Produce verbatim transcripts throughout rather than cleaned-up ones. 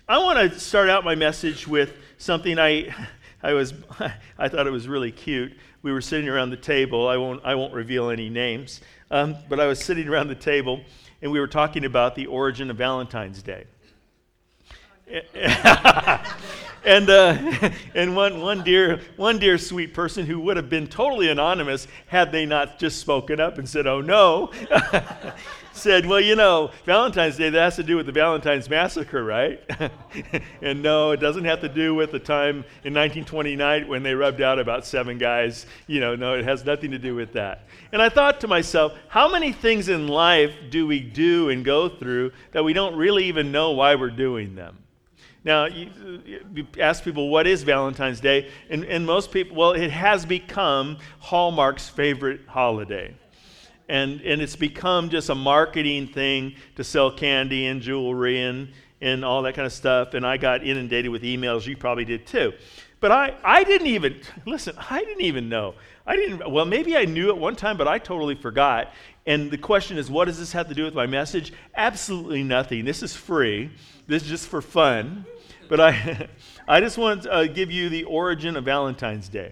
I want to start out my message with something I I was I thought it was really cute. We were sitting around the table. I won't I won't reveal any names, um, but I was sitting around the table and we were talking about the origin of Valentine's Day. and uh, and one one dear one dear sweet person who would have been totally anonymous had they not just spoken up and said, "Oh no," said, "Well, you know, Valentine's Day, that has to do with the Valentine's Massacre, right?" And no, it doesn't have to do with the time in nineteen twenty-nine when they rubbed out about seven guys. You know, no, it has nothing to do with that. And I thought to myself, how many things in life do we do and go through that we don't really even know why we're doing them? Now, you, you ask people, what is Valentine's Day? And, and most people, well, it has become Hallmark's favorite holiday. And and it's become just a marketing thing to sell candy and jewelry and, and all that kind of stuff. And I got inundated with emails. You probably did too. But I, I didn't even, listen, I didn't even know. I didn't, well, maybe I knew at one time, but I totally forgot. And the question is, what does this have to do with my message? Absolutely nothing. This is free. This is just for fun. But I I just want to uh, give you the origin of Valentine's Day.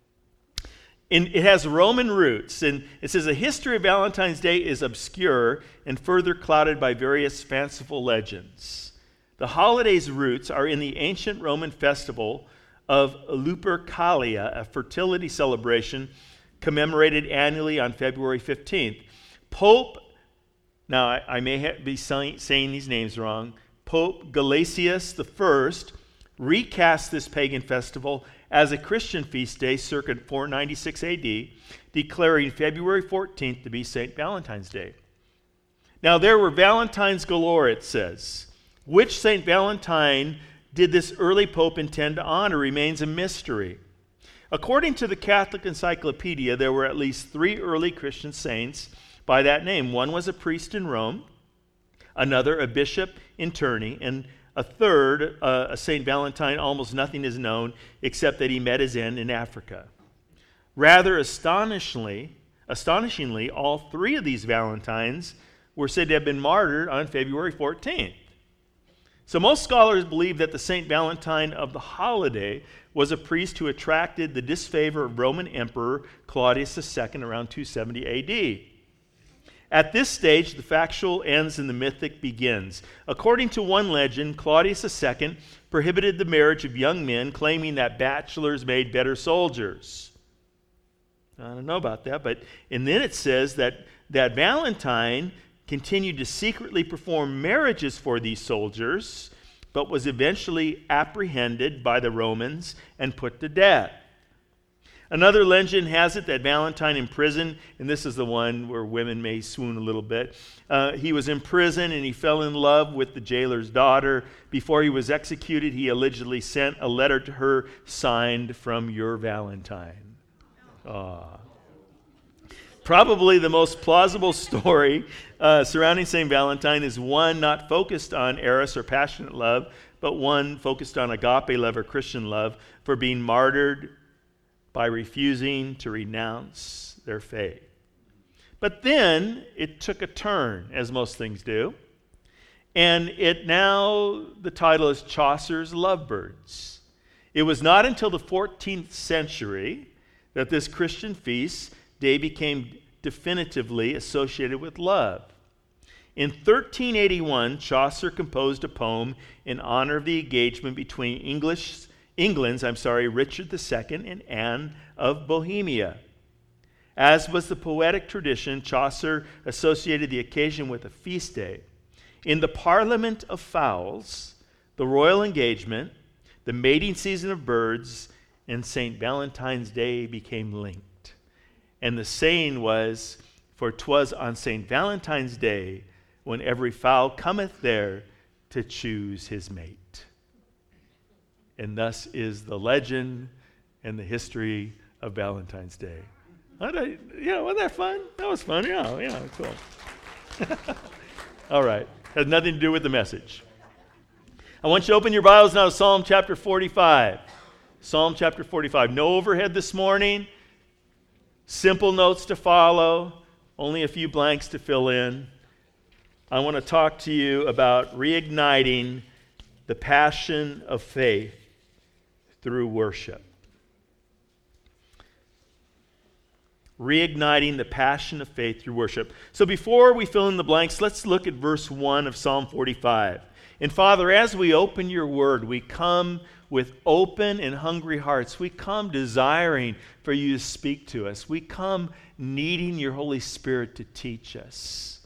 And it has Roman roots, and it says the history of Valentine's Day is obscure and further clouded by various fanciful legends. The holiday's roots are in the ancient Roman festival of Lupercalia, a fertility celebration commemorated annually on February fifteenth. Pope, now I, I may ha- be saying, saying these names wrong, Pope Gelasius the First recast this pagan festival as a Christian feast day circa four ninety-six A D, declaring February fourteenth to be Saint Valentine's Day. Now there were Valentines galore, it says. Which Saint Valentine did this early pope intend to honor remains a mystery. According to the Catholic Encyclopedia, there were at least three early Christian saints by that name. One was a priest in Rome, another a bishop in Terni, and a third, uh, a Saint Valentine. Almost nothing is known except that he met his end in Africa. Rather astonishingly, astonishingly, all three of these Valentines were said to have been martyred on February fourteenth. So most scholars believe that the Saint Valentine of the holiday was a priest who attracted the disfavor of Roman Emperor Claudius the Second around two seventy A D. At this stage, the factual ends and the mythic begins. According to one legend, Claudius the Second prohibited the marriage of young men, claiming that bachelors made better soldiers. I don't know about that, but and then it says that, that Valentine continued to secretly perform marriages for these soldiers, but was eventually apprehended by the Romans and put to death. Another legend has it that Valentine in prison, and this is the one where women may swoon a little bit, uh, he was in prison and he fell in love with the jailer's daughter. Before he was executed, he allegedly sent a letter to her signed from your Valentine. Aww. Probably the most plausible story uh, surrounding Saint Valentine is one not focused on eros or passionate love, but one focused on agape love or Christian love for being martyred by refusing to renounce their faith. But then it took a turn, as most things do, and it now, the title is Chaucer's Lovebirds. It was not until the fourteenth century that this Christian feast day became definitively associated with love. In thirteen eighty-one, Chaucer composed a poem in honor of the engagement between English England's, I'm sorry, Richard the Second and Anne of Bohemia. As was the poetic tradition, Chaucer associated the occasion with a feast day. In the Parliament of Fowls, the royal engagement, the mating season of birds, and Saint Valentine's Day became linked. And the saying was, for 'twas on Saint Valentine's Day when every fowl cometh there to choose his mate. And thus is the legend and the history of Valentine's Day. I, yeah, wasn't that fun? That was fun. Yeah, yeah, cool. All right. Has nothing to do with the message. I want you to open your Bibles now to Psalm chapter forty-five. Psalm chapter forty-five. No overhead this morning. Simple notes to follow. Only a few blanks to fill in. I want to talk to you about reigniting the passion of faith through worship. Reigniting the passion of faith through worship. So before we fill in the blanks, let's look at verse one of Psalm forty-five. And Father, as we open your word, we come with open and hungry hearts. We come desiring for you to speak to us. We come needing your Holy Spirit to teach us.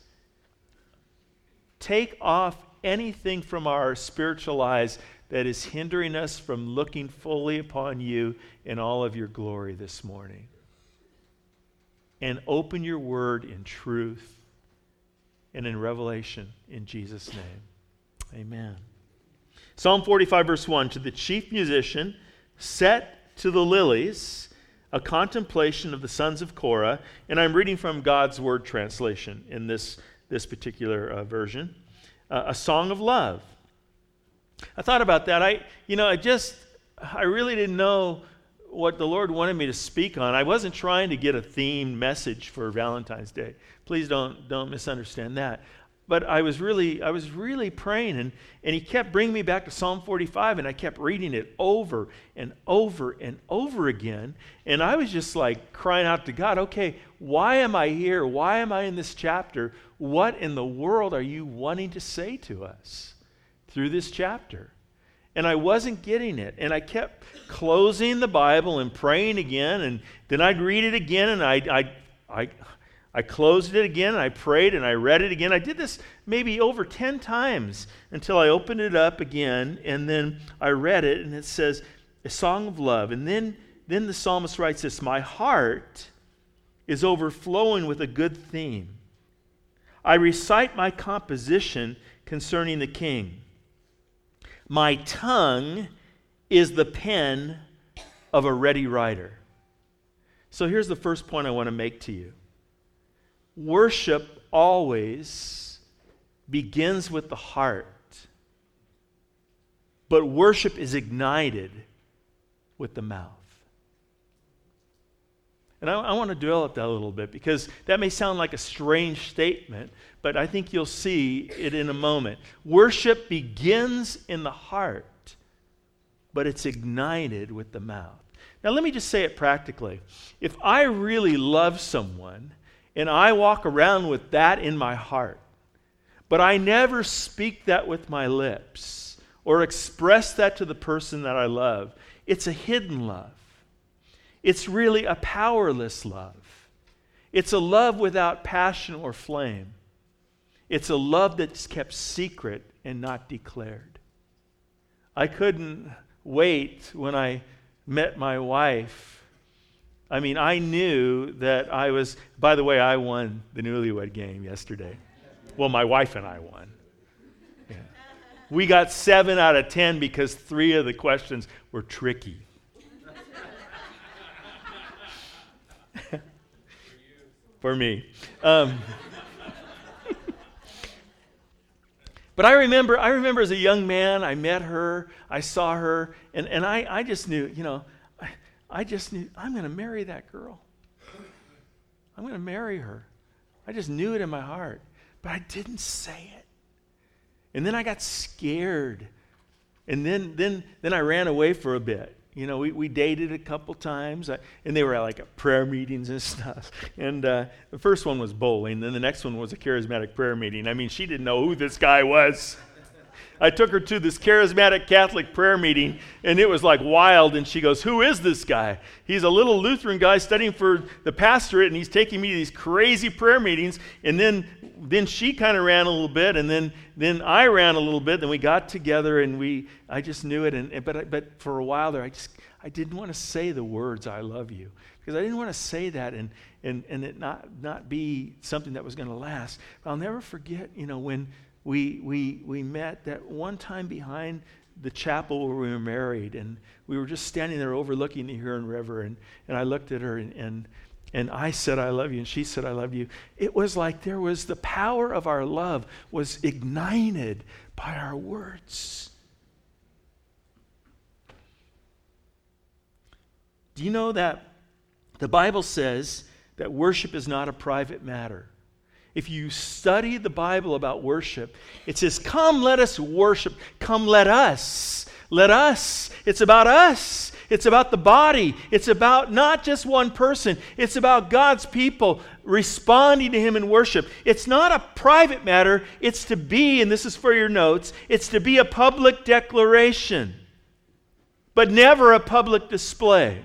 Take off anything from our spiritual eyes that is hindering us from looking fully upon you in all of your glory this morning. And open your word in truth and in revelation in Jesus' name. Amen. Psalm forty-five, verse one, to the chief musician, set to the lilies, a contemplation of the sons of Korah. And I'm reading from God's Word translation in this, this particular uh, version. Uh, a song of love. I thought about that. I, you know, I just, I really didn't know what the Lord wanted me to speak on. I wasn't trying to get a themed message for Valentine's Day. Please don't don't misunderstand that. But I was really I was really praying, and, and he kept bringing me back to Psalm forty-five, and I kept reading it over and over and over again. And I was just like crying out to God, okay, why am I here? Why am I in this chapter? What in the world are you wanting to say to us through this chapter? And I wasn't getting it. And I kept closing the Bible and praying again, and then I'd read it again, and I I I I closed it again, and I prayed, and I read it again. I did this maybe over ten times until I opened it up again, and then I read it, and it says, a song of love. And then, then the psalmist writes this, my heart is overflowing with a good theme. I recite my composition concerning the king. My tongue is the pen of a ready writer. So here's the first point I want to make to you. Worship always begins with the heart, but worship is ignited with the mouth. And I, I want to develop that a little bit, because that may sound like a strange statement, but I think you'll see it in a moment. Worship begins in the heart, but it's ignited with the mouth. Now let me just say it practically. If I really love someone, and I walk around with that in my heart, but I never speak that with my lips or express that to the person that I love, it's a hidden love. It's really a powerless love. It's a love without passion or flame. It's a love that's kept secret and not declared. I couldn't wait when I met my wife. I mean, I knew that I was, by the way, I won the newlywed game yesterday. Well, my wife and I won. Yeah. We got seven out of ten because three of the questions were tricky. For me. Um, but I remember, I remember as a young man, I met her, I saw her, and, and I, I just knew, you know, I just knew, I'm going to marry that girl. I'm going to marry her. I just knew it in my heart, but I didn't say it. And then I got scared. And then then then I ran away for a bit. You know, we, we dated a couple times, I, and they were at like at prayer meetings and stuff. And uh, the first one was bowling, then the next one was a charismatic prayer meeting. I mean, she didn't know who this guy was. I took her to this charismatic Catholic prayer meeting, and it was like wild, and she goes, who is this guy? He's a little Lutheran guy studying for the pastorate, and he's taking me to these crazy prayer meetings. And then then she kind of ran a little bit, and then then I ran a little bit, then we got together, and we I just knew it. And but but for a while there, I just I didn't want to say the words I love you, because I didn't want to say that and and and it not not be something that was going to last. But I'll never forget, you know, when We we we met that one time behind the chapel where we were married, and we were just standing there overlooking the Huron River, and, and I looked at her, and, and and I said, I love you, and she said, I love you. It was like there was the power of our love was ignited by our words. Do you know that the Bible says that worship is not a private matter? If you study the Bible about worship, it says, come let us worship. Come let us. Let us. It's about us. It's about the body. It's about not just one person. It's about God's people responding to Him in worship. It's not a private matter. It's to be, and this is for your notes, it's to be a public declaration, but never a public display.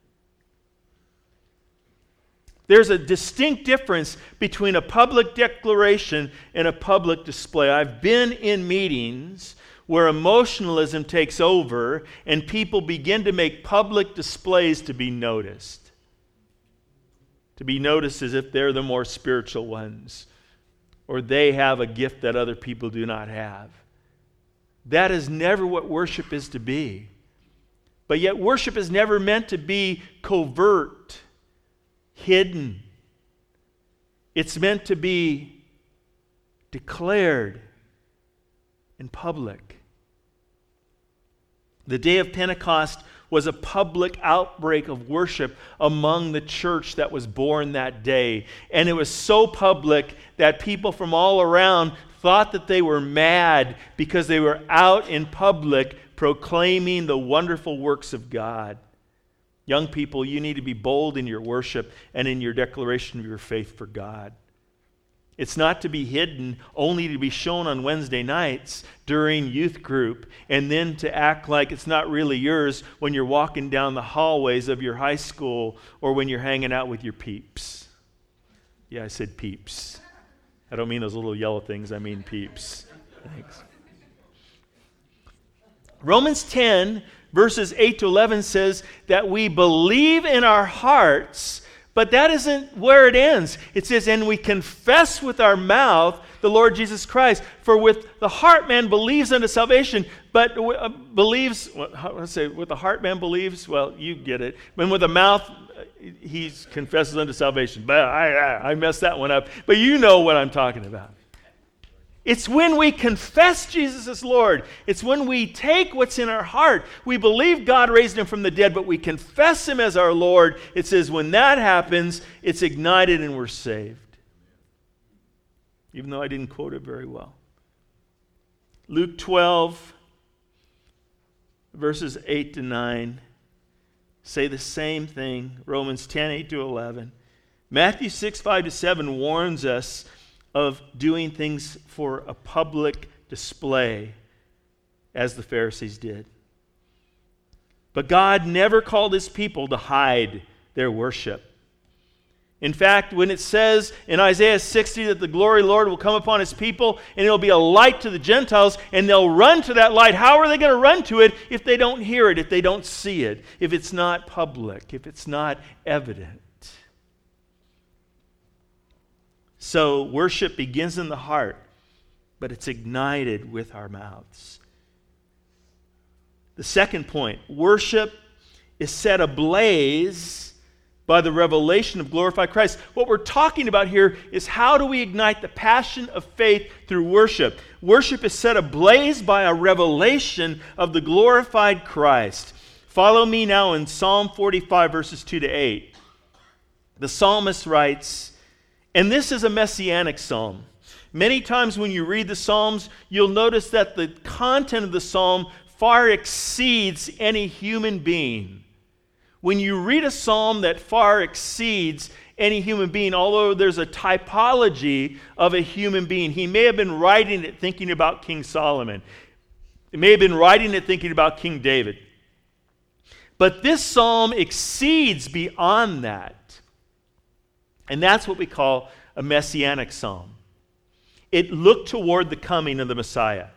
There's a distinct difference between a public declaration and a public display. I've been in meetings where emotionalism takes over and people begin to make public displays to be noticed. To be noticed as if they're the more spiritual ones, or they have a gift that other people do not have. That is never what worship is to be. But yet worship is never meant to be covert, hidden. It's meant to be declared in public. The day of Pentecost was a public outbreak of worship among the church that was born that day. And it was so public that people from all around thought that they were mad because they were out in public proclaiming the wonderful works of God. Young people, you need to be bold in your worship and in your declaration of your faith for God. It's not to be hidden, only to be shown on Wednesday nights during youth group, and then to act like it's not really yours when you're walking down the hallways of your high school or when you're hanging out with your peeps. Yeah, I said peeps. I don't mean those little yellow things, I mean peeps. Thanks. Romans ten, verses eight to eleven says that we believe in our hearts, but that isn't where it ends. It says, and we confess with our mouth the Lord Jesus Christ. For with the heart man believes unto salvation, but uh, believes, well, how do I say, with the heart man believes, well, you get it. When with the mouth uh, he confesses unto salvation. But I, I, I messed that one up. But you know what I'm talking about. It's when we confess Jesus as Lord. It's when we take what's in our heart. We believe God raised Him from the dead, but we confess Him as our Lord. It says when that happens, it's ignited and we're saved. Even though I didn't quote it very well. Luke twelve, verses eight to nine, say the same thing. Romans ten, eight to eleven. Matthew six, five to seven warns us of doing things for a public display, as the Pharisees did. But God never called His people to hide their worship. In fact, when it says in Isaiah sixty that the glory of the Lord will come upon His people and it'll be a light to the Gentiles and they'll run to that light, how are they going to run to it if they don't hear it, if they don't see it, if it's not public, if it's not evident? So worship begins in the heart, but it's ignited with our mouths. The second point, worship is set ablaze by the revelation of glorified Christ. What we're talking about here is how do we ignite the passion of faith through worship? Worship is set ablaze by a revelation of the glorified Christ. Follow me now in Psalm forty-five, verses two to eight. The psalmist writes, and this is a messianic psalm. Many times when you read the Psalms, you'll notice that the content of the psalm far exceeds any human being. When you read a psalm that far exceeds any human being, although there's a typology of a human being, he may have been writing it thinking about King Solomon. He may have been writing it thinking about King David. But this psalm exceeds beyond that. And that's what we call a messianic psalm. It looked toward the coming of the Messiah.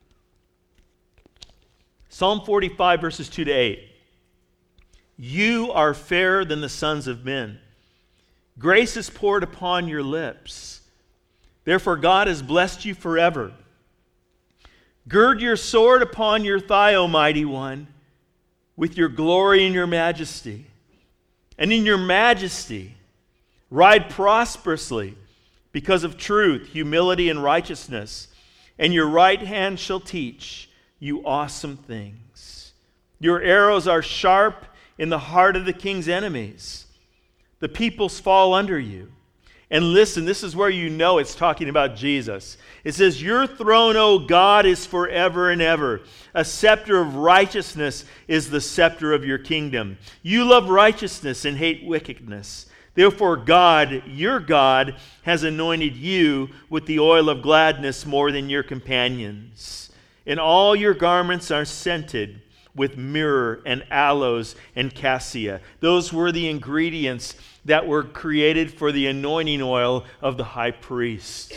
Psalm forty-five, verses two to eight. You are fairer than the sons of men. Grace is poured upon your lips. Therefore God has blessed you forever. Gird your sword upon your thigh, O mighty one, with your glory and your majesty. And in your majesty, ride prosperously because of truth, humility, and righteousness. And your right hand shall teach you awesome things. Your arrows are sharp in the heart of the king's enemies. The peoples fall under you. And listen, this is where you know it's talking about Jesus. It says, your throne, O God, is forever and ever. A scepter of righteousness is the scepter of your kingdom. You love righteousness and hate wickedness. Therefore, God, your God, has anointed you with the oil of gladness more than your companions. And all your garments are scented with myrrh and aloes and cassia. Those were the ingredients that were created for the anointing oil of the high priest.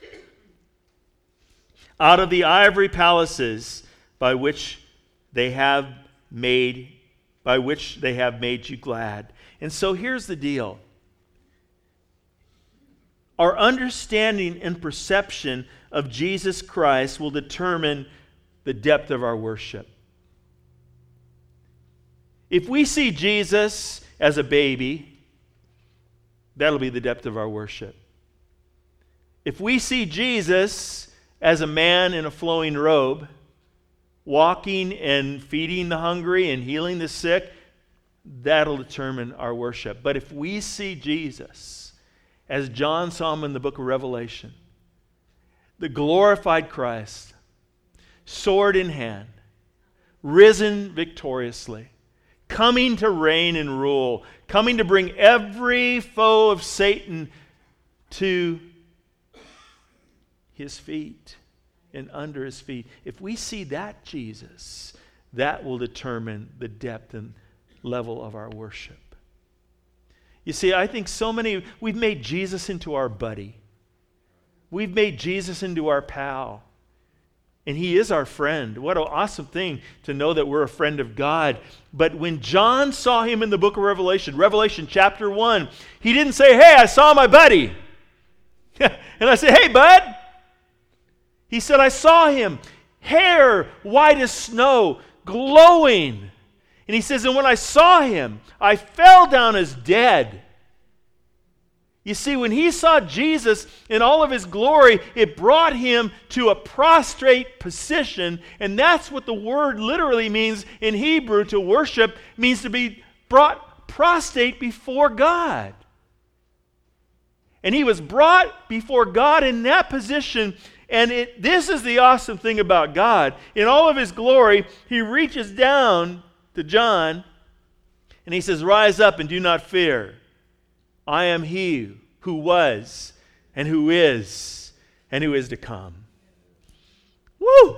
Out of the ivory palaces by which they have made, by which they have made you glad. And so here's the deal. Our understanding and perception of Jesus Christ will determine the depth of our worship. If we see Jesus as a baby, that'll be the depth of our worship. If we see Jesus as a man in a flowing robe, walking and feeding the hungry and healing the sick, that'll determine our worship. But if we see Jesus as John saw him in the book of Revelation, the glorified Christ, sword in hand, risen victoriously, coming to reign and rule, coming to bring every foe of Satan to his feet and under his feet. If we see that Jesus, that will determine the depth and level of our worship. You see, I think so many, we've made Jesus into our buddy. We've made Jesus into our pal. And he is our friend. What an awesome thing to know that we're a friend of God. But when John saw him in the book of Revelation, Revelation chapter one, he didn't say, hey, I saw my buddy. And I said, hey, bud. He said, I saw him, hair white as snow, glowing. And he says, and when I saw him, I fell down as dead. You see, when he saw Jesus in all of his glory, it brought him to a prostrate position, and that's what the word literally means in Hebrew. To worship means to be brought prostrate before God. And he was brought before God in that position, and it, this is the awesome thing about God. In all of his glory, he reaches down to John, and he says, rise up and do not fear. I am he who was and who is and who is to come. Woo!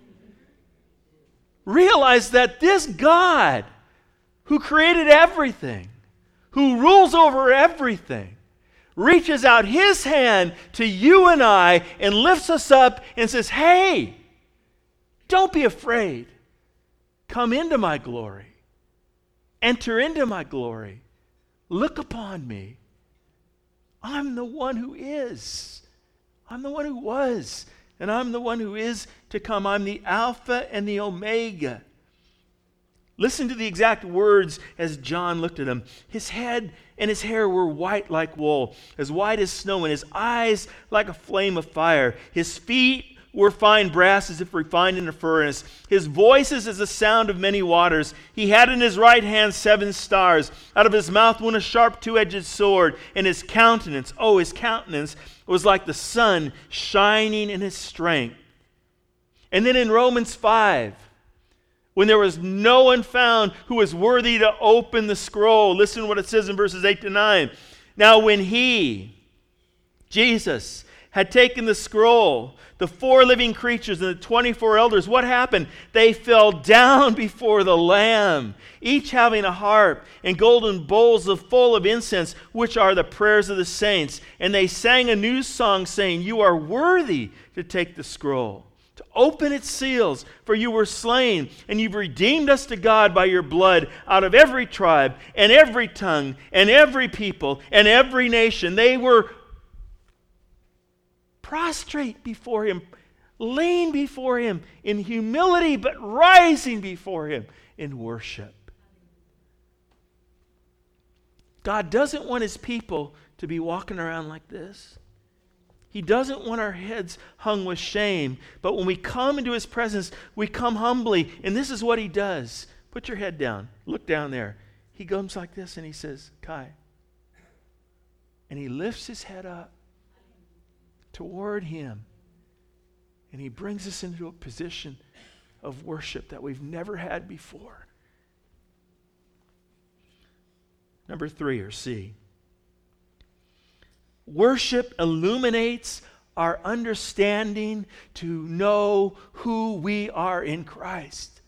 Realize that this God who created everything, who rules over everything, reaches out his hand to you and I and lifts us up and says, hey, don't be afraid. Come into my glory. Enter into my glory. Look upon me. I'm the one who is. I'm the one who was. And I'm the one who is to come. I'm the Alpha and the Omega. Listen to the exact words as John looked at him. His head and his hair were white like wool, as white as snow, and his eyes like a flame of fire. His feet were fine brass as if refined in a furnace. His voice is as the sound of many waters. He had in his right hand seven stars. Out of his mouth went a sharp two-edged sword, and his countenance, oh, his countenance was like the sun shining in his strength. And then in Romans five, when there was no one found who was worthy to open the scroll, listen to what it says in verses eight to nine. Now when he, Jesus, had taken the scroll, the four living creatures and the twenty-four elders, what happened? They fell down before the Lamb, each having a harp and golden bowls full of incense, which are the prayers of the saints. And they sang a new song, saying, you are worthy to take the scroll, to open its seals, for you were slain, and you've redeemed us to God by your blood out of every tribe and every tongue and every people and every nation. They were prostrate before him, laying before him in humility, but rising before him in worship. God doesn't want his people to be walking around like this. He doesn't want our heads hung with shame. But when we come into his presence, we come humbly. And this is what he does. Put your head down. Look down there. He comes like this and he says, Kai, and he lifts his head up toward him. And he brings us into a position of worship that we've never had before. Number three, or C. Worship illuminates our understanding to know who we are in Christ.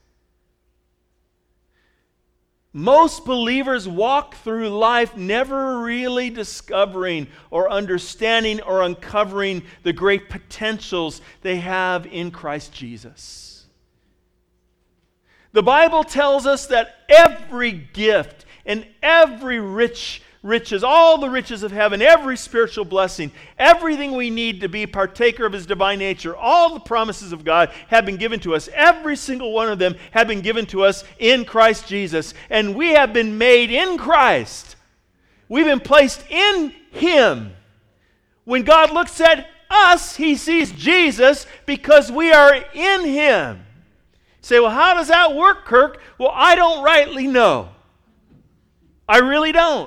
Most believers walk through life never really discovering or understanding or uncovering the great potentials they have in Christ Jesus. The Bible tells us that every gift and every rich riches, all the riches of heaven, every spiritual blessing, everything we need to be partaker of his divine nature, all the promises of God have been given to us. Every single one of them have been given to us in Christ Jesus. And we have been made in Christ. We've been placed in him. When God looks at us, he sees Jesus because we are in him. You say, well, how does that work, Kirk? Well, I don't rightly know. I really don't.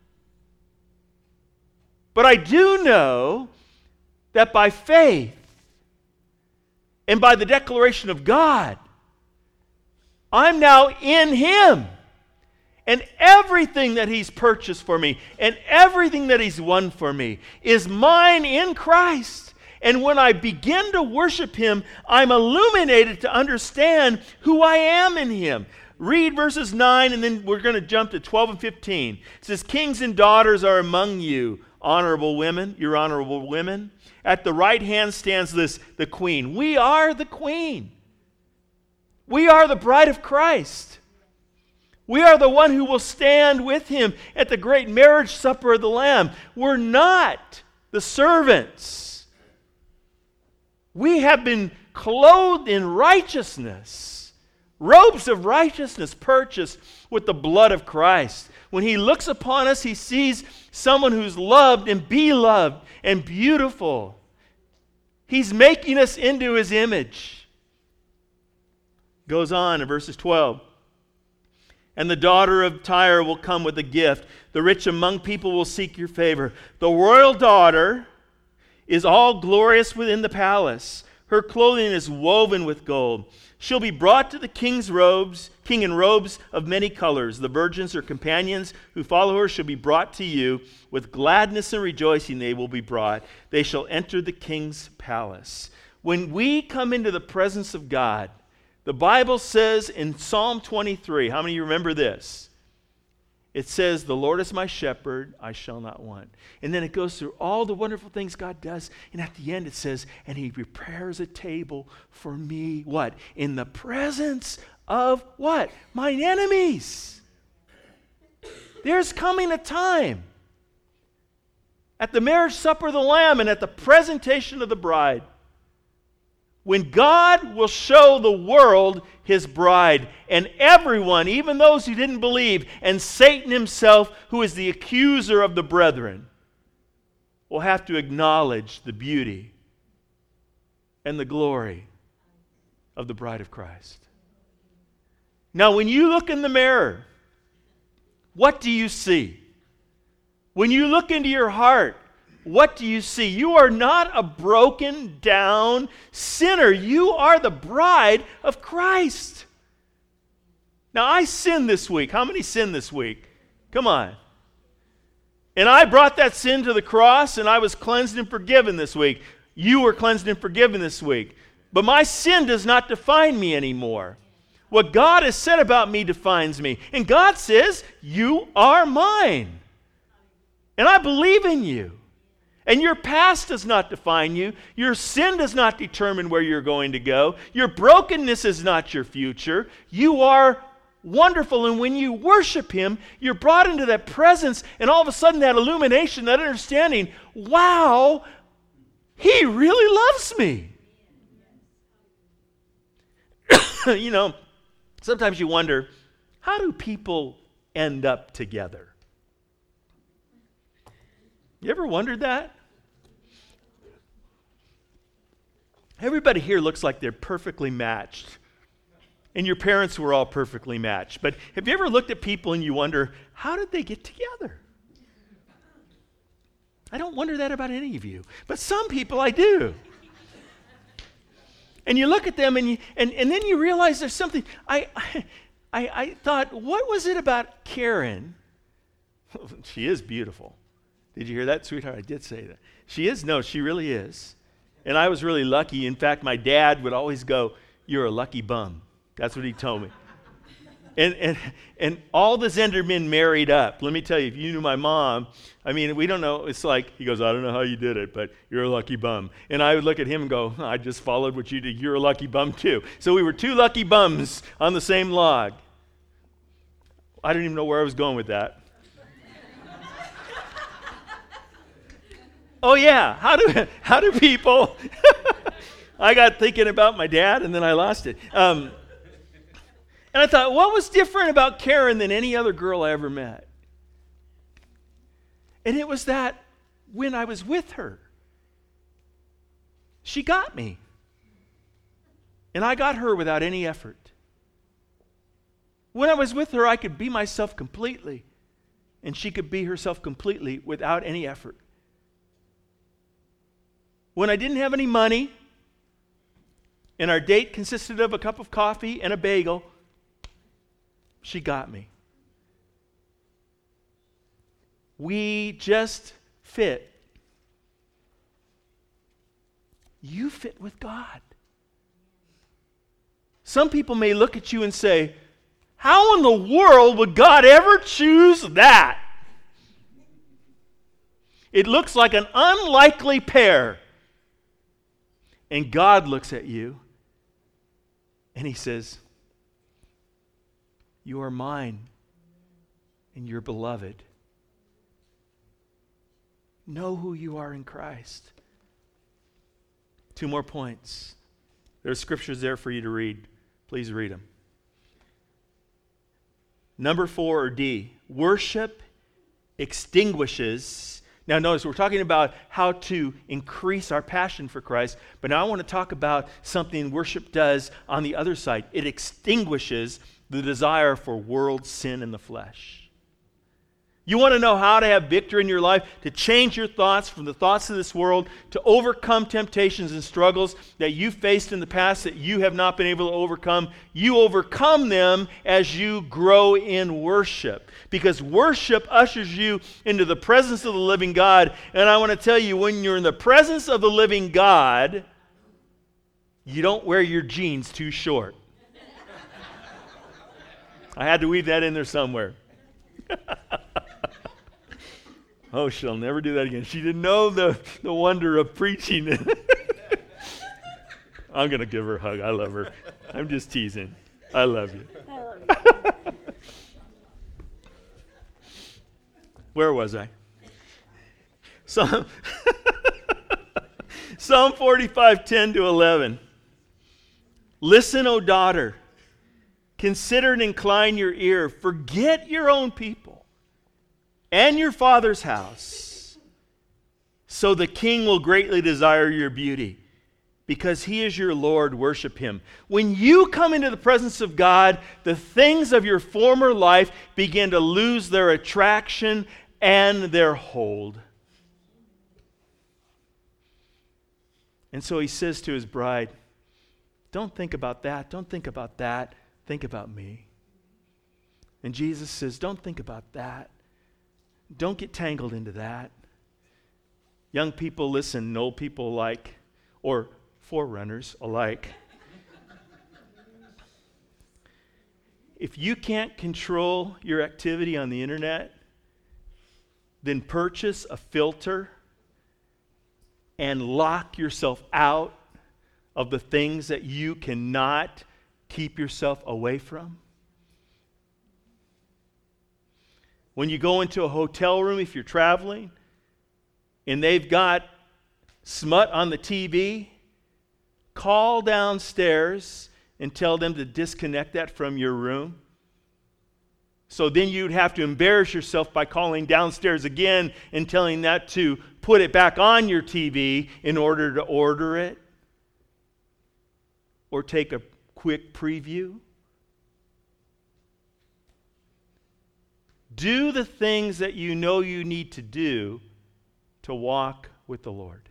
But I do know that by faith and by the declaration of God, I'm now in him. And everything that he's purchased for me and everything that he's won for me is mine in Christ. And when I begin to worship him, I'm illuminated to understand who I am in him. Read verses nine, and then we're going to jump to twelve and fifteen. It says, kings and daughters are among you, honorable women, you're honorable women. At the right hand stands this, the queen. We are the queen. We are the bride of Christ. We are the one who will stand with him at the great marriage supper of the Lamb. We're not the servants. We have been clothed in righteousness. Robes of righteousness purchased with the blood of Christ. When he looks upon us, he sees someone who's loved and beloved and beautiful. He's making us into his image. Goes on in verses twelve. And the daughter of Tyre will come with a gift. The rich among people will seek your favor. The royal daughter is all glorious within the palace. Her clothing is woven with gold. She'll be brought to the king's robes, king in robes of many colors. The virgins, her companions who follow her, shall be brought to you. With gladness and rejoicing they will be brought. They shall enter the king's palace. When we come into the presence of God, the Bible says in Psalm twenty-three, how many of you remember this? It says, the Lord is my shepherd, I shall not want. And then it goes through all the wonderful things God does. And at the end it says, and he prepares a table for me, what? In the presence of what? Mine enemies. There's coming a time at the marriage supper of the Lamb and at the presentation of the bride when God will show the world his bride, and everyone, even those who didn't believe, and Satan himself, who is the accuser of the brethren, will have to acknowledge the beauty and the glory of the bride of Christ. Now, when you look in the mirror, what do you see? When you look into your heart, what do you see? You are not a broken down sinner. You are the bride of Christ. Now, I sinned this week. How many sinned this week? Come on. And I brought that sin to the cross, and I was cleansed and forgiven this week. You were cleansed and forgiven this week. But my sin does not define me anymore. What God has said about me defines me. And God says, you are mine. And I believe in you. And your past does not define you. Your sin does not determine where you're going to go. Your brokenness is not your future. You are wonderful. And when you worship him, you're brought into that presence, and all of a sudden that illumination, that understanding, wow, he really loves me. You know, sometimes you wonder, how do people end up together? You ever wondered that? Everybody here looks like they're perfectly matched. And your parents were all perfectly matched. But have you ever looked at people and you wonder, how did they get together? I don't wonder that about any of you, but some people I do. And you look at them and, you, and, and then you realize there's something. I, I, I thought, what was it about Karen? She is beautiful. Did you hear that, sweetheart? I did say that. She is. No, she really is. And I was really lucky. In fact, my dad would always go, "You're a lucky bum." That's what he told me. And, and and all the Zendermen married up. Let me tell you, if you knew my mom, I mean, we don't know. It's like, he goes, "I don't know how you did it, but you're a lucky bum." And I would look at him and go, "I just followed what you did. You're a lucky bum too." So we were two lucky bums on the same log. I don't even know where I was going with that. Oh yeah, how do how do people? I got thinking about my dad, and then I lost it. Um, And I thought, what was different about Karen than any other girl I ever met? And it was that when I was with her, she got me. And I got her without any effort. When I was with her, I could be myself completely. And she could be herself completely without any effort. When I didn't have any money, and our date consisted of a cup of coffee and a bagel, she got me. We just fit. You fit with God. Some people may look at you and say, "How in the world would God ever choose that?" It looks like an unlikely pair. And God looks at you and he says, "You are mine, and you're beloved. Know who you are in Christ." Two more points. There are scriptures there for you to read. Please read them. Number four, or D, worship extinguishes. Now notice, we're talking about how to increase our passion for Christ, but now I want to talk about something worship does on the other side. It extinguishes the desire for world sin in the flesh. You want to know how to have victory in your life, to change your thoughts from the thoughts of this world, to overcome temptations and struggles that you faced in the past that you have not been able to overcome. You overcome them as you grow in worship, because worship ushers you into the presence of the living God. And I want to tell you, when you're in the presence of the living God, you don't wear your jeans too short. I had to weave that in there somewhere. Oh, she'll never do that again. She didn't know the, the wonder of preaching. I'm going to give her a hug. I love her. I'm just teasing. I love you. I love you. Where was I? Psalm, Psalm forty-five, ten to eleven. Listen, O daughter. Consider and incline your ear. Forget your own people and your father's house, so the king will greatly desire your beauty. Because he is your Lord, worship him. When you come into the presence of God, the things of your former life begin to lose their attraction and their hold. And so he says to his bride, don't think about that, don't think about that. Think about me. And Jesus says, don't think about that. Don't get tangled into that. Young people listen, old people alike, or forerunners alike. If you can't control your activity on the internet, then purchase a filter and lock yourself out of the things that you cannot keep yourself away from. When you go into a hotel room, if you're traveling, and they've got smut on the T V, call downstairs and tell them to disconnect that from your room. So then you'd have to embarrass yourself by calling downstairs again and telling that to put it back on your T V in order to order it or take a quick preview. Do the things that you know you need to do to walk with the Lord.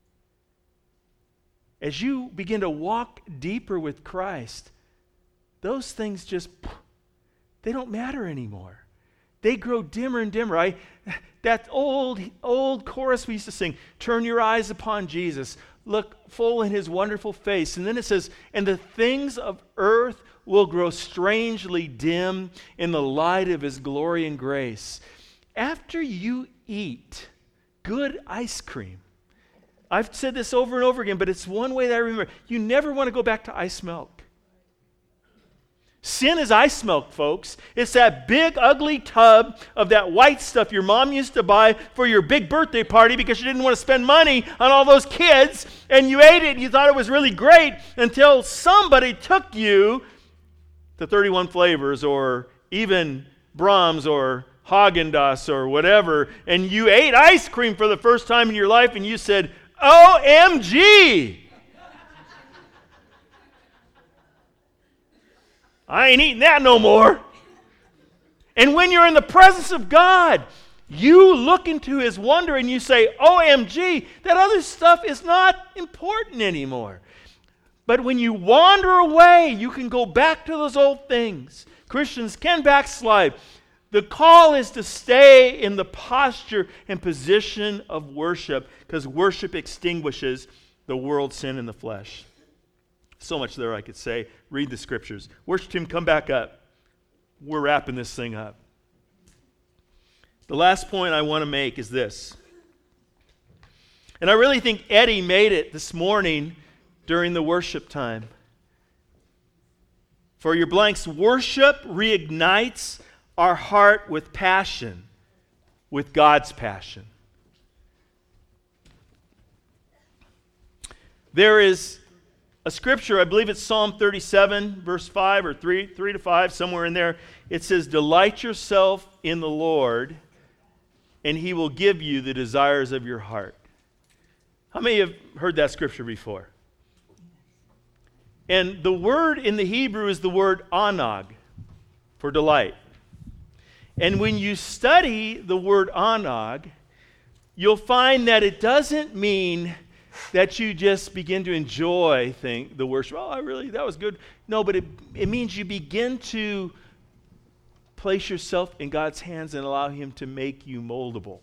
As you begin to walk deeper with Christ, those things just, they don't matter anymore. They grow dimmer and dimmer. I, that old, old chorus we used to sing, turn your eyes upon Jesus, look full in his wonderful face. And then it says, and the things of earth will grow strangely dim in the light of his glory and grace. After you eat good ice cream, I've said this over and over again, but it's one way that I remember. You never want to go back to ice milk. Sin is ice milk, folks. It's that big, ugly tub of that white stuff your mom used to buy for your big birthday party because you didn't want to spend money on all those kids, and you ate it and you thought it was really great until somebody took you to thirty-one Flavors or even Brahms or Haagen-Dazs or whatever, and you ate ice cream for the first time in your life and you said, O M G! I ain't eating that no more. And when you're in the presence of God, you look into his wonder and you say, O M G, that other stuff is not important anymore. But when you wander away, you can go back to those old things. Christians can backslide. The call is to stay in the posture and position of worship, because worship extinguishes the world's sin in the flesh. So much there I could say. Read the scriptures. Worship team, come back up. We're wrapping this thing up. The last point I want to make is this. And I really think Eddie made it this morning during the worship time. For your blanks, worship reignites our heart with passion, with God's passion. There is a scripture, I believe it's Psalm thirty-seven, verse five, or three, three to five, somewhere in there. It says, delight yourself in the Lord, and he will give you the desires of your heart. How many have heard that scripture before? And the word in the Hebrew is the word anag, for delight. And when you study the word anag, you'll find that it doesn't mean that you just begin to enjoy thing, the worship. Oh, I really, that was good. No, but it, it means you begin to place yourself in God's hands and allow him to make you moldable.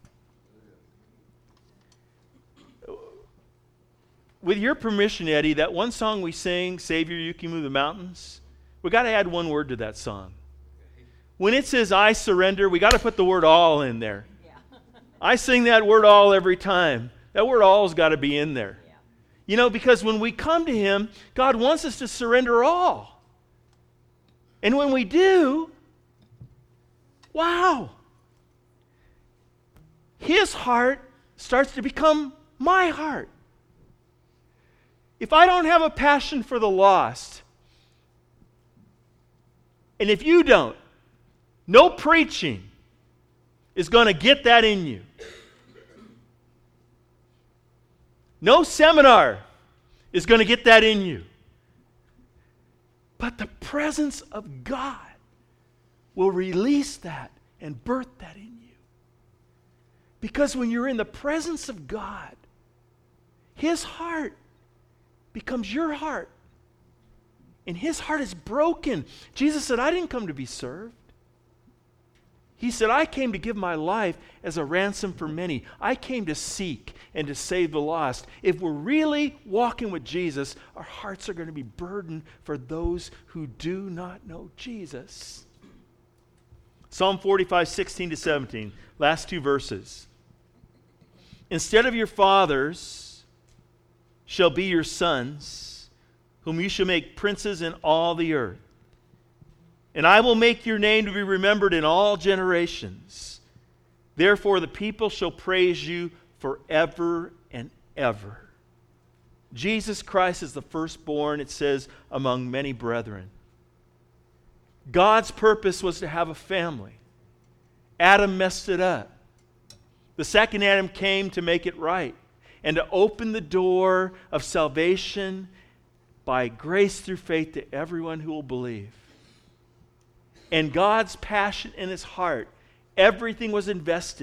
With your permission, Eddie, that one song we sing, Savior, You Can Move the Mountains, we got to add one word to that song. When it says, I surrender, we got to put the word all in there. Yeah. I sing that word all every time. That word all's got to be in there. Yeah. You know, because when we come to him, God wants us to surrender all. And when we do, wow, his heart starts to become my heart. If I don't have a passion for the lost, and if you don't, no preaching is going to get that in you. No seminar is going to get that in you. But the presence of God will release that and birth that in you. Because when you're in the presence of God, his heart becomes your heart. And his heart is broken. Jesus said, I didn't come to be served. He said, I came to give my life as a ransom for many. I came to seek and to save the lost. If we're really walking with Jesus, our hearts are going to be burdened for those who do not know Jesus. Psalm forty-five, sixteen to seventeen, last two verses. Instead of your fathers shall be your sons, whom you shall make princes in all the earth. And I will make your name to be remembered in all generations. Therefore the people shall praise you forever and ever. Jesus Christ is the firstborn, it says, among many brethren. God's purpose was to have a family. Adam messed it up. The second Adam came to make it right and to open the door of salvation by grace through faith to everyone who will believe. And God's passion in his heart, everything was invested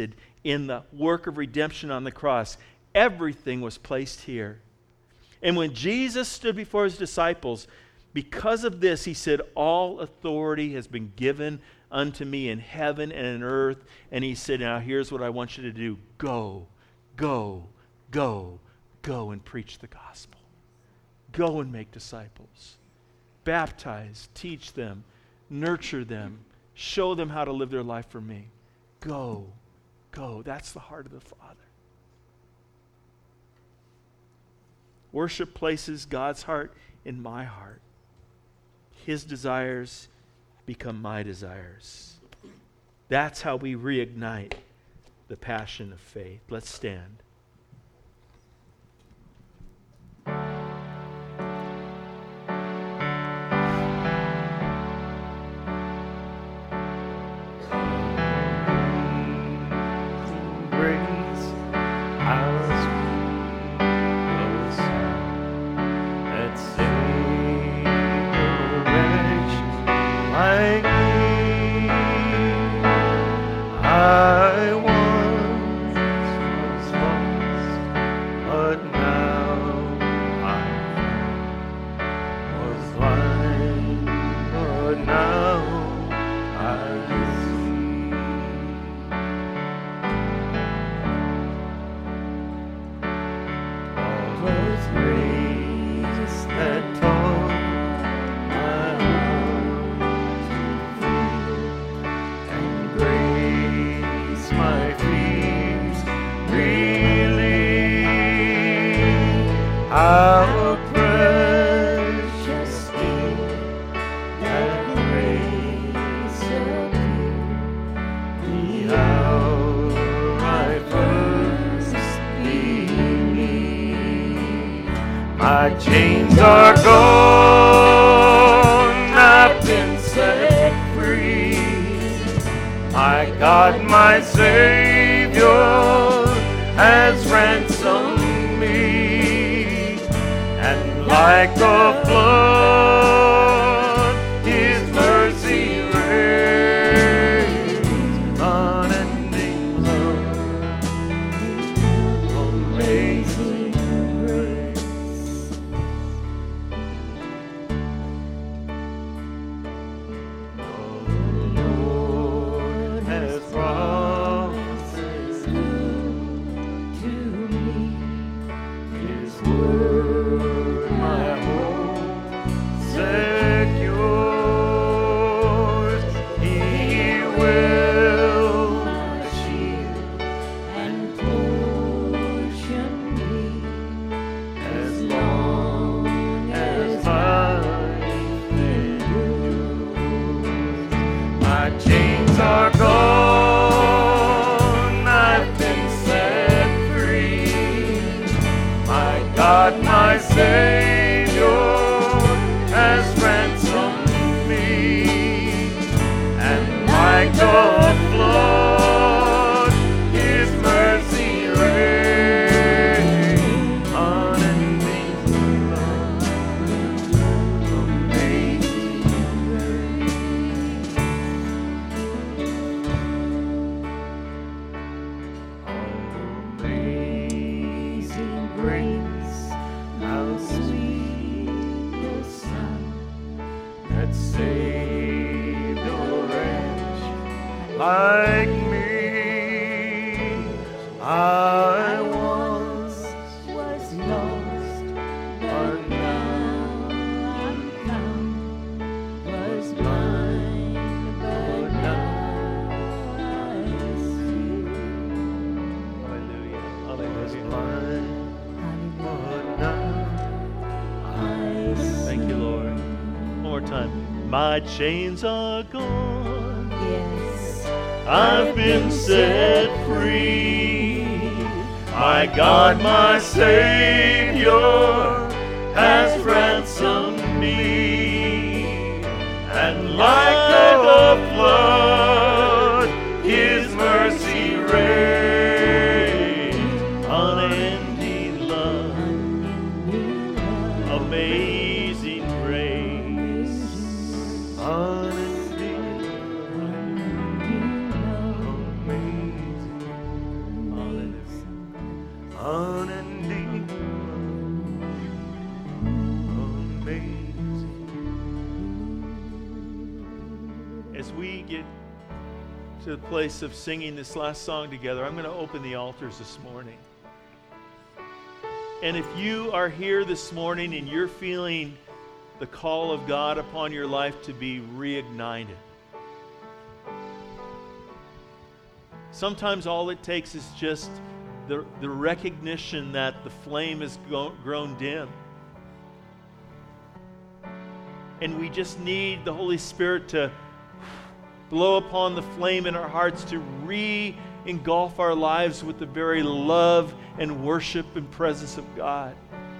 in the work of redemption on the cross. Everything was placed here. And when Jesus stood before his disciples, because of this, he said, all authority has been given unto me in heaven and in earth. And he said, now here's what I want you to do. Go, go, go, go and preach the gospel. Go and make disciples. Baptize, teach them, nurture them, show them how to live their life for me. Go, go. That's the heart of the Father. Worship places God's heart in my heart. His desires become my desires. That's how we reignite the passion of faith. Let's stand. Our precious gift, that grace of you, the hour I first believed. My chains are gone, I've been set free. My God, my Savior, has ransomed me. And like a flood, His mercy reigns, unending love, amazing grace. The Lord has promises good to me. His word, my hope secures. He will my shield and portion be, as long as life endures. My chains are gone, I've been set free. My God, my Savior, has ransomed me. And like a flood, His mercy reigns, unending love, amazing amazing grace, how sweet the sound that saved a wretch like me. I once was lost, but now I'm found. Was blind, but now I see. Hallelujah. Was Hallelujah. blind, but now I see. Thank you, Lord. One more time. My chains are gone. Yes, I've been set free. My God, my Savior, has ransomed me. And like a flood, His mercy reigns, unending love, amazing grace. unending, amazing. as we get to the place of singing this last song together, I'm going to open the altars this morning. And if you are here this morning and you're feeling the call of God upon your life to be reignited, sometimes all it takes is just the, the recognition that the flame has go, grown dim. And we just need the Holy Spirit to blow upon the flame in our hearts to re-engulf our lives with the very love and worship and presence of God.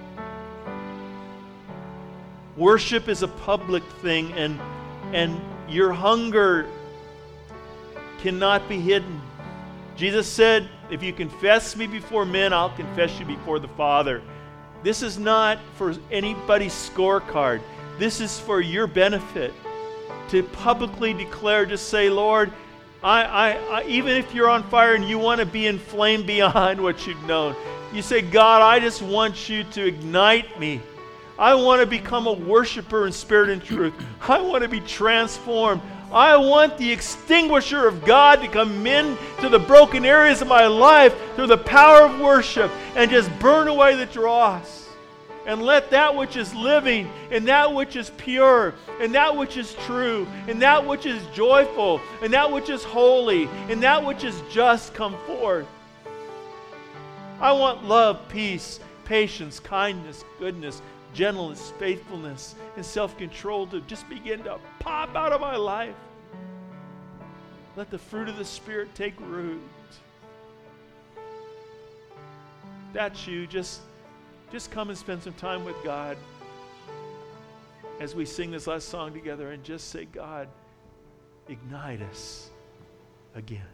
Worship is a public thing, and, and your hunger cannot be hidden. Jesus said, if you confess me before men, I'll confess you before the Father. This is not for anybody's scorecard. This is for your benefit. To publicly declare, just say, Lord, I, I, I, even if you're on fire and you want to be inflamed beyond what you've known, you say, God, I just want you to ignite me. I want to become a worshiper in spirit and truth. I want to be transformed. I want the extinguisher of God to come in to the broken areas of my life through the power of worship and just burn away the dross. And let that which is living, and that which is pure, and that which is true, and that which is joyful, and that which is holy, and that which is just come forth. I want love, peace, patience, kindness, goodness, gentleness, faithfulness, and self-control to just begin to pop out of my life. Let the fruit of the Spirit take root. That's you. Just Just come and spend some time with God as we sing this last song together, and just say, God, ignite us again.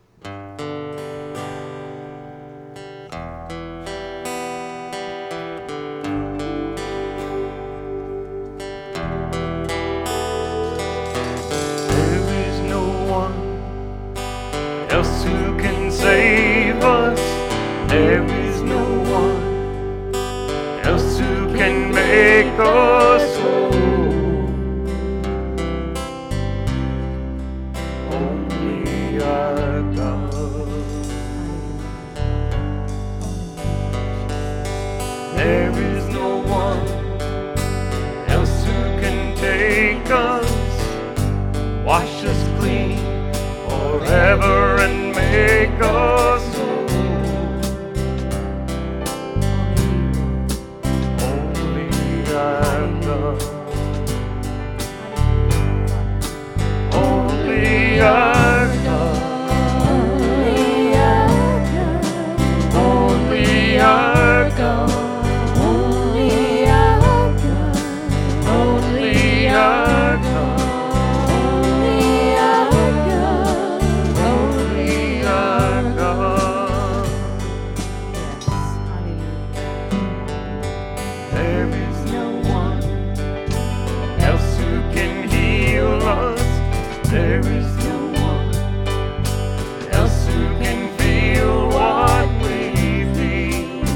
There is no one else who can save us. There is no one else who can make us whole. Only our God. There is no one else who can take us, wash us clean forever and make us whole. Only our God. Only our God. Only our God. Only our God. Only our God. Only our God. Yes, hallelujah. There is no one else who can heal us. There is no one else who can feel what we feel.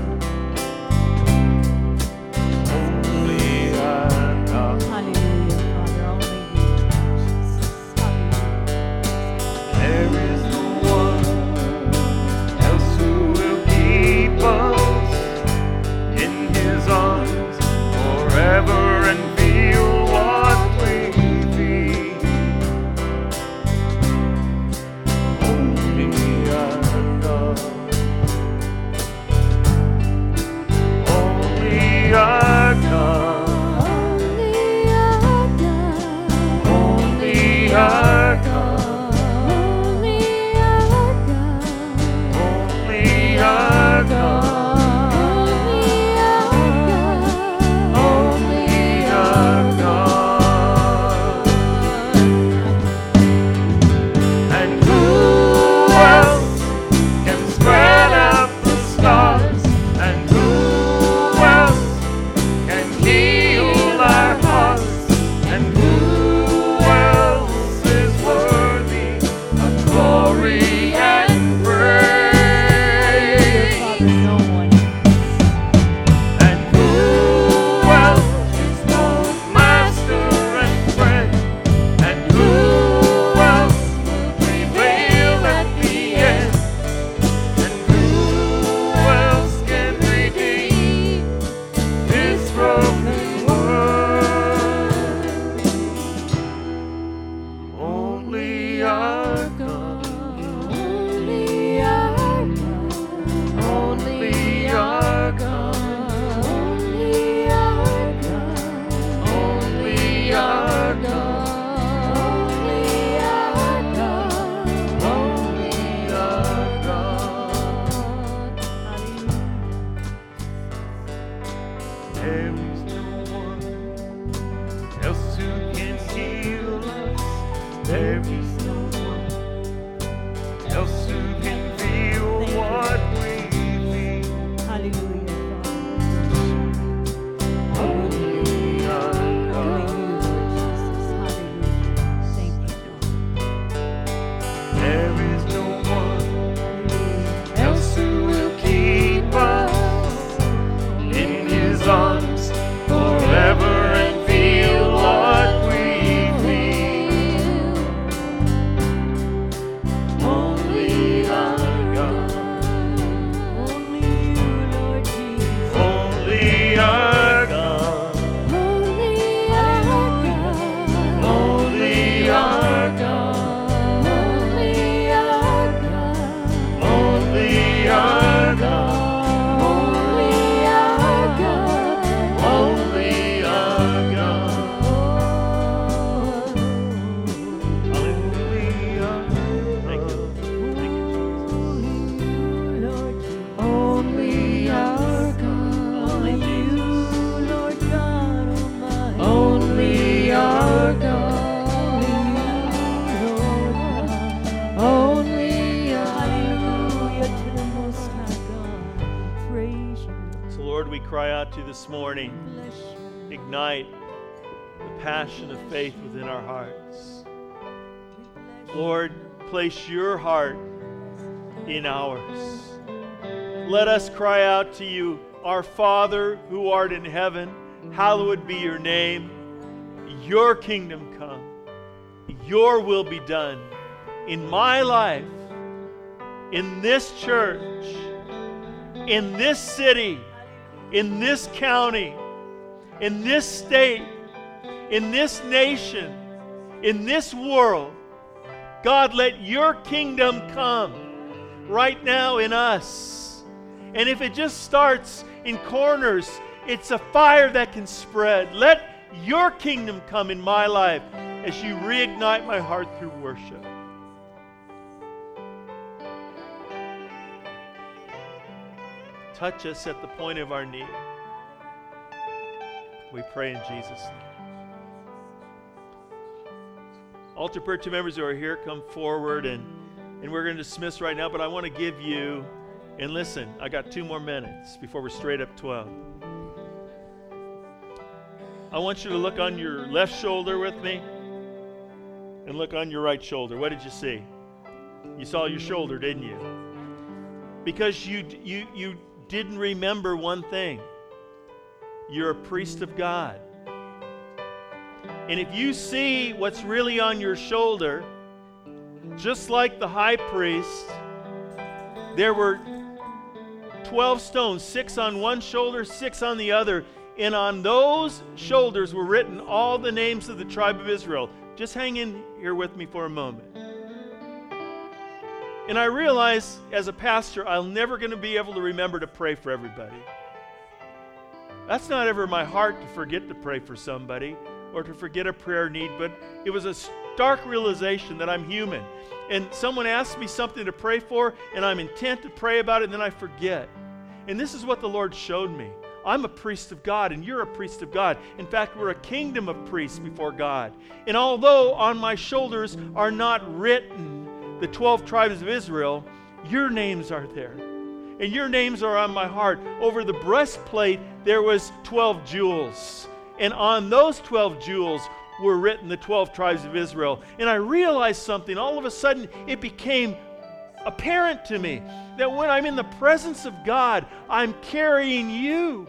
Only our God. Hallelujah, Father. Only you, Jesus. Hallelujah. There is no one else who will keep us in His arms forever and feel what we feel. There is no one else who can feel what we feel. Hallelujah, Father. Only our Only God. you, Lord Jesus. Hallelujah. Thank you, Lord. There is no one Hallelujah. else who will keep us in His arms forever and feel what we feel. Only our God. Only you, Lord Jesus. Only our God. Only our God. Only our God. Only our God. Only our God. Only our God. Only our God. Hallelujah. Thank you. Thank you, Jesus. Only our God. Only you, Lord God Almighty. Only our God. Only hallelujah to the Most High God. Praise you. So, Lord, we cry out to you this morning. Bless you. Ignite the passion of faith within our hearts. Lord, place your heart in ours. Let us cry out to you, our Father who art in heaven, hallowed be your name. Your kingdom come. Your will be done in my life, in this church, in this city, in this county, in this state, in this nation, in this world. God, let your kingdom come right now in us. And if it just starts in corners, it's a fire that can spread. Let your kingdom come in my life as you reignite my heart through worship. Touch us at the point of our need. We pray in Jesus' name. Altar prayer team members who are here, come forward, and, and we're going to dismiss right now, but I want to give you, and listen, I got two more minutes before we're straight up twelve. I want you to look on your left shoulder with me and look on your right shoulder. What did you see? You saw your shoulder, didn't you? Because you you you didn't remember one thing. You're a priest of God. And if you see what's really on your shoulder, just like the high priest, there were twelve stones, six on one shoulder, six on the other, and on those shoulders were written all the names of the tribe of Israel. Just hang in here with me for a moment. And I realize as a pastor, I'm never going to be able to remember to pray for everybody. That's not ever my heart to forget to pray for somebody or to forget a prayer need, but it was a stark realization that I'm human. And someone asks me something to pray for, and I'm intent to pray about it, and then I forget. And this is what the Lord showed me. I'm a priest of God, and you're a priest of God. In fact, we're a kingdom of priests before God. And although on my shoulders are not written the twelve tribes of Israel, your names are there. And your names are on my heart. Over the breastplate, there was twelve jewels. And on those twelve jewels were written the twelve tribes of Israel. And I realized something. All of a sudden, it became apparent to me that when I'm in the presence of God, I'm carrying you.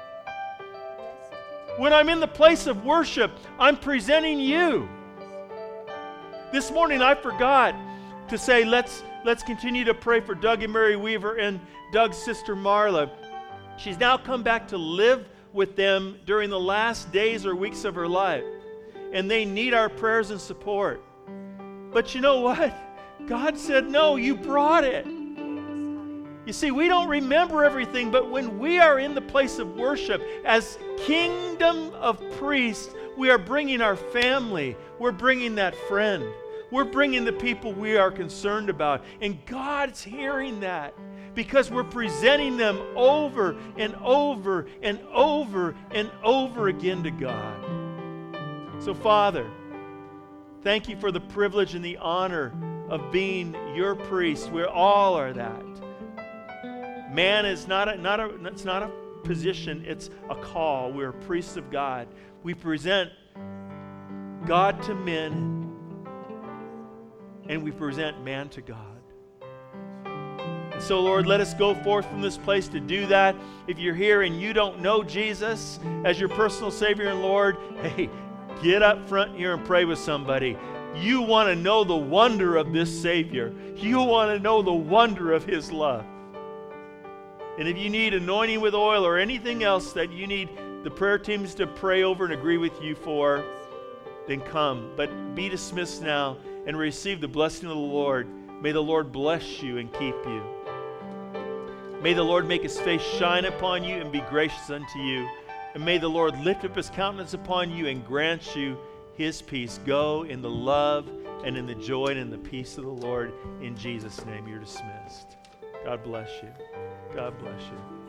When I'm in the place of worship, I'm presenting you. This morning, I forgot to say, let's let's continue to pray for Doug and Mary Weaver and Doug's sister Marla. She's now come back to live with them during the last days or weeks of her life. And they need our prayers and support. But you know what? God said, no, you brought it. You see, we don't remember everything, but when we are in the place of worship as kingdom of priests, we are bringing our family. We're bringing that friend. We're bringing the people we are concerned about. And God's hearing that because we're presenting them over and over and over and over again to God. So, Father, Thank you for the privilege and the honor of being your priest. We all are that. Man is not a, not a, it's not a position, it's a call. We're priests of God. We present God to men, and we present man to God. And so, Lord, let us go forth from this place to do that. If you're here and you don't know Jesus as your personal Savior and Lord, hey, get up front here and pray with somebody. You want to know the wonder of this Savior. You want to know the wonder of His love. And if you need anointing with oil or anything else that you need the prayer teams to pray over and agree with you for, then come. But be dismissed now and receive the blessing of the Lord. May the Lord bless you and keep you. May the Lord make His face shine upon you and be gracious unto you. And may the Lord lift up His countenance upon you and grant you His peace. Go in the love and in the joy and in the peace of the Lord. In Jesus' name, you're dismissed. God bless you. God bless you.